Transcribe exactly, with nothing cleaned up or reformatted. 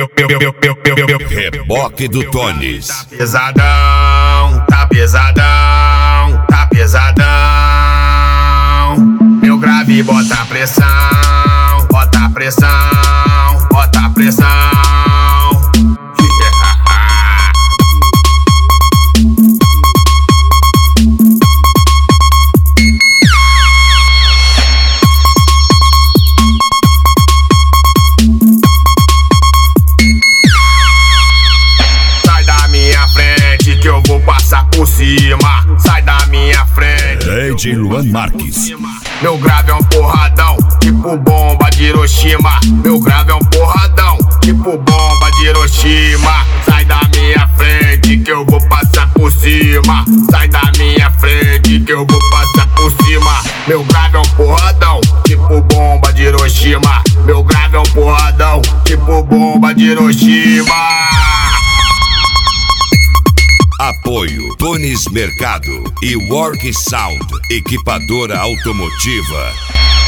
Reboque do Tones. Tá pesadão, tá pesadão, tá pesadão. Meu grave bota pressão, bota pressão, bota pressão. Que eu vou passar por cima, sai da minha frente. D J Luan Marques. Meu grave é um porradão, tipo bomba de Hiroshima. Meu grave é um porradão, tipo bomba de Hiroshima. Sai da minha frente que eu vou passar por cima. Sai da minha frente que eu vou passar por cima. Meu grave é um porradão, tipo bomba de Hiroshima. Meu grave é um porradão, tipo bomba de Hiroshima. Apoio Tones Mercado e Work Sound, equipadora automotiva.